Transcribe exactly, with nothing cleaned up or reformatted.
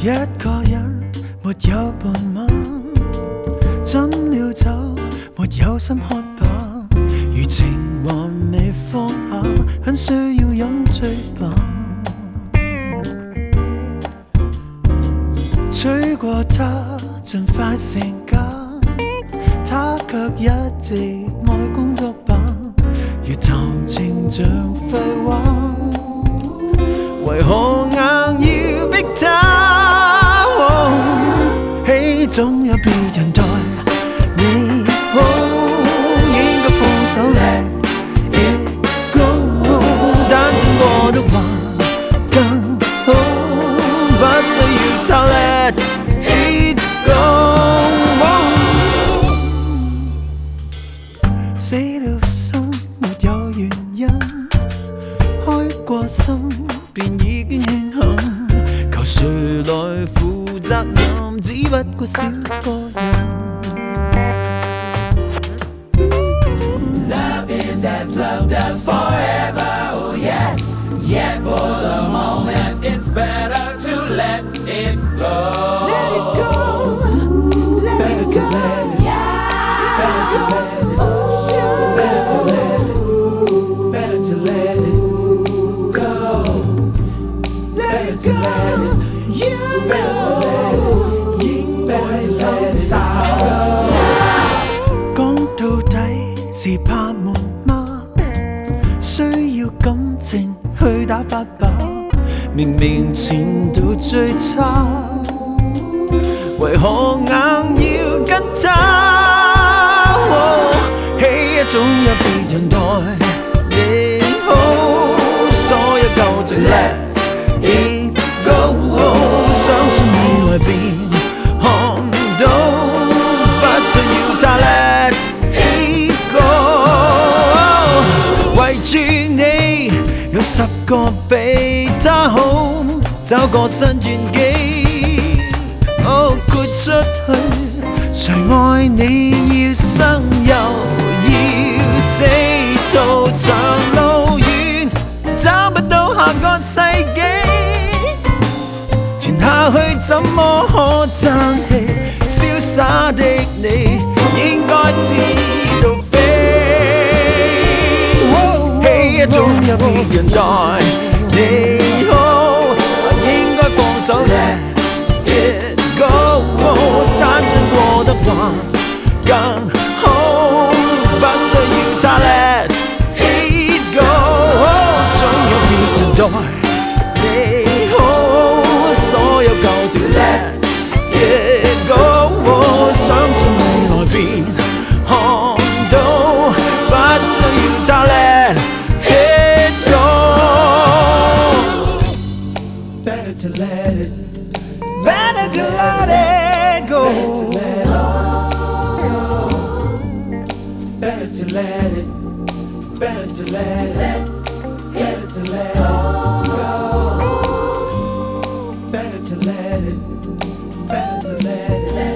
一個人沒有伴嗎？怎了酒沒有心喝吧？餘情還未放下，很需要飲醉吧。追過他盡快成家，他卻一直愛工作吧。越談情像廢話，為何硬要逼他？嘿，總有別人待你好，應該放手 let it go， 單身過的話更好，不需要他 let it go。 死了心沒有原因，開過心便已經慶幸，求誰來負責任，只不過少個人。Love is as love does forever, oh yes. Yet for the moment it's better to let it go. Let it go, let better it go. To let it, yeah. Better to let it, oh, sure. Better to let it, better to let it go. Better to let it, you better to let it, 應該收手。講到底是怕悶嗎？需要感情去打發吧。明明前度最差，為何硬要跟他？嘿，總有別人待你好，所有舊情 let it go， 相信未來便看到，不需要他 let it go。 圍住你有十個比他好，找個新轉機，哦，豁出去，誰愛你要生又要死，途長路遠，找不到下個世紀，前下去怎麼可爭氣？瀟灑的你應該知道飛，嘿，總有別人待你好，應該放手 let it go， 單身過得還更好，不需要他 let it go， 總有別人待你好，所有舊情 let it go， 想盡未來便看到，不需要他 let it go。Better to let it, better to let it go. Better to let it, better to let it, better to let it go. Better to let it, better to let it.